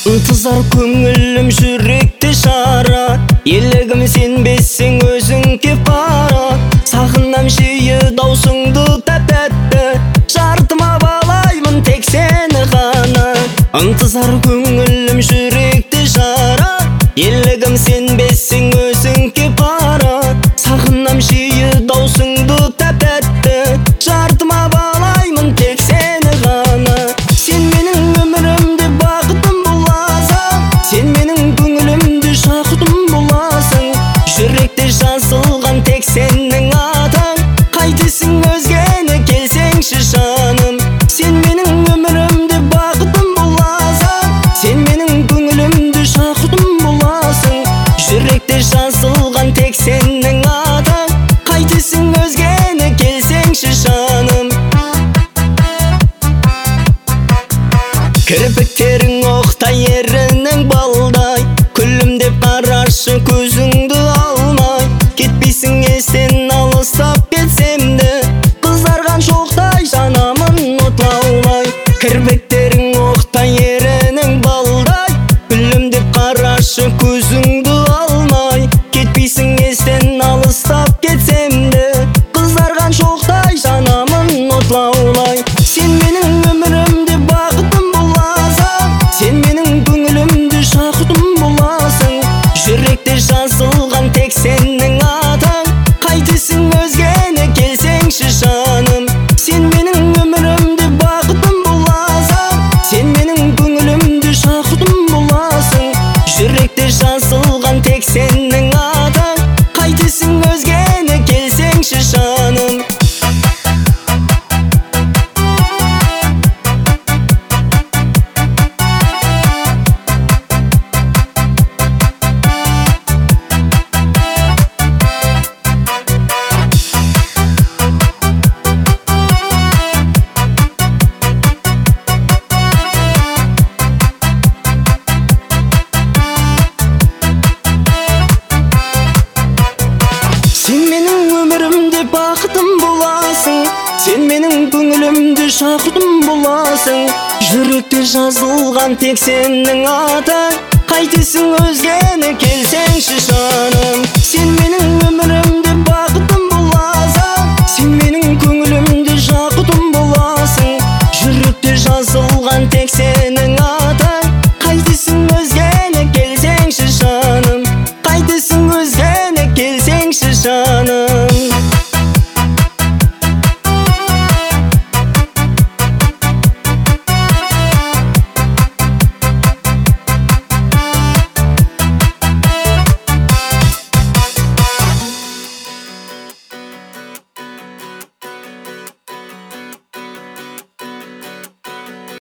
ынтызар көңілім жүректі жара, елігім сенбесең өзің кеп бара. Сағынам жиі даусыңды тәп-тәтті, жартыма балаймын тек сені ғана. Ынтызар көңілім жүректі жара, елігім сенбесең өзің кеп бара. Сағынам жиі даусыңды тәп-тәтті, жартыма балаймын тек сені ғана. Сен менің өмірімде бақытым боласың, сен менің көңілімде жақұтым боласың. Жүректе жазылған тек сенің атың, қайтесің өзгені келсеңші жаным. Сен менің өмірімде бақытым боласың, сен менің көңілімде жақұтым боласың. Жүректе жазылған тек сенің атың, қайтесің өзгені келсеңші жаным. Кірпіктерің оқтай, ерінің балдай, күлімдеп қарашы көзіңді алмай. Кетпейсің естен алыстап кетсем де, қызарған шоқтай жанамын от лаулай. Кірпіктерің оқтай, ерінің балдай, күлімдеп қарашы көзіңді алмай. Кетпейсің естен алыстап кетсем де, қызарған шоқтай жанамын от лаулай. Сен менің өмірімде бақытым боласың, сен менің көңілімде жақұтым боласың. Жүректе жазылған тек сенің атың, қайтесің өзгені келсеңші жаным. Сен менің өмірімде бақытым боласың, сен менің көңілімде жақұтым боласың. Жүректе жазылған тек сенің атың, қайтесің өзгені келсеңші жаным. Сен менің өмірімде бақытым боласың, сен менің көңілімде жақұтым боласың. Жүректе жазылған тек сенің атың, қайтесің өзгені келсеңші жаным. Сен менің өмірімде бақытым боласың, сен менің көңілімде жақұтым боласың. Жүректе жазылған тек